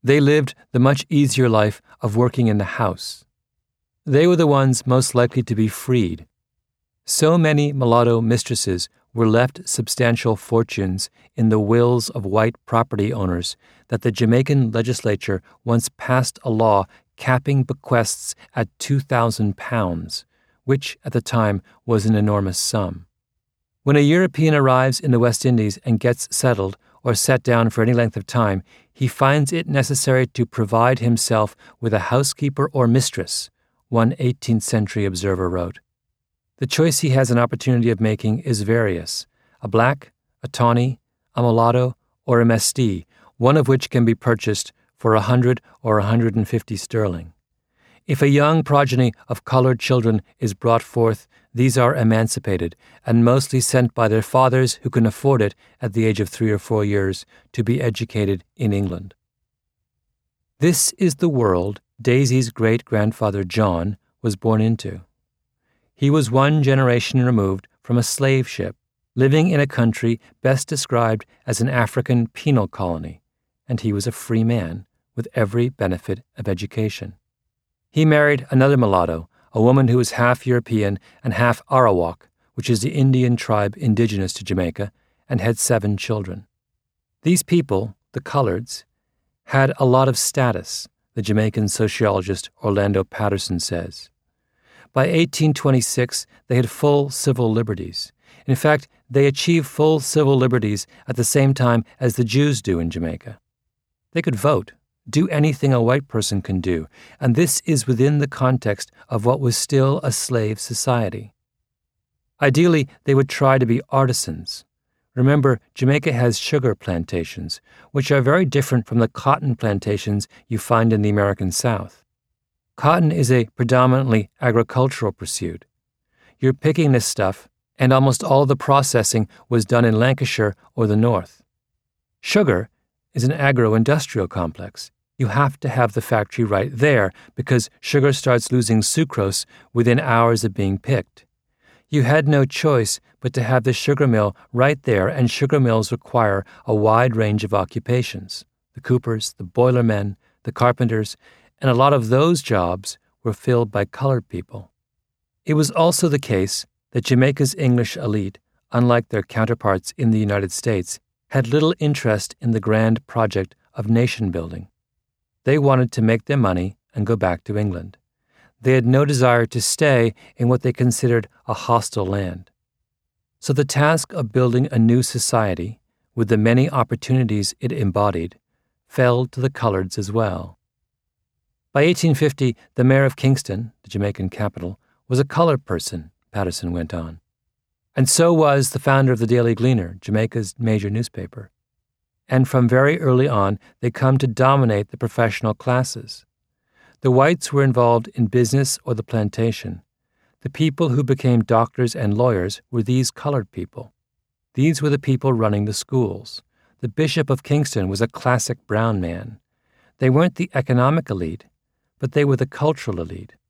They lived the much easier life of working in the house. They were the ones most likely to be freed. So many mulatto mistresses were left substantial fortunes in the wills of white property owners that the Jamaican legislature once passed a law capping bequests at £2,000, which at the time was an enormous sum. When a European arrives in the West Indies and gets settled or set down for any length of time, he finds it necessary to provide himself with a housekeeper or mistress, one 18th century observer wrote. The choice he has an opportunity of making is various: a black, a tawny, a mulatto, or a mestee, one of which can be purchased for 100 or 150 sterling. If a young progeny of colored children is brought forth, these are emancipated and mostly sent by their fathers who can afford it at the age of 3 or 4 years to be educated in England. This is the world Daisy's great-grandfather John was born into. He was one generation removed from a slave ship, living in a country best described as an African penal colony, and he was a free man with every benefit of education. He married another mulatto, a woman who was half European and half Arawak, which is the Indian tribe indigenous to Jamaica, and had 7 children. These people, the coloreds, had a lot of status, the Jamaican sociologist Orlando Patterson says. By 1826, they had full civil liberties. In fact, they achieved full civil liberties at the same time as the Jews do in Jamaica. They could vote, do anything a white person can do, and this is within the context of what was still a slave society. Ideally, they would try to be artisans. Remember, Jamaica has sugar plantations, which are very different from the cotton plantations you find in the American South. Cotton is a predominantly agricultural pursuit. You're picking this stuff, and almost all the processing was done in Lancashire or the North. Sugar is an agro-industrial complex. You have to have the factory right there because sugar starts losing sucrose within hours of being picked. You had no choice but to have the sugar mill right there, and sugar mills require a wide range of occupations: the coopers, the boilermen, the carpenters, and a lot of those jobs were filled by colored people. It was also the case that Jamaica's English elite, unlike their counterparts in the United States, had little interest in the grand project of nation building. They wanted to make their money and go back to England. They had no desire to stay in what they considered a hostile land. So the task of building a new society, with the many opportunities it embodied, fell to the coloreds as well. By 1850, the mayor of Kingston, the Jamaican capital, was a colored person, Patterson went on. And so was the founder of the Daily Gleaner, Jamaica's major newspaper. And from very early on, they come to dominate the professional classes. The whites were involved in business or the plantation. The people who became doctors and lawyers were these colored people. These were the people running the schools. The Bishop of Kingston was a classic brown man. They weren't the economic elite, but they were the cultural elite.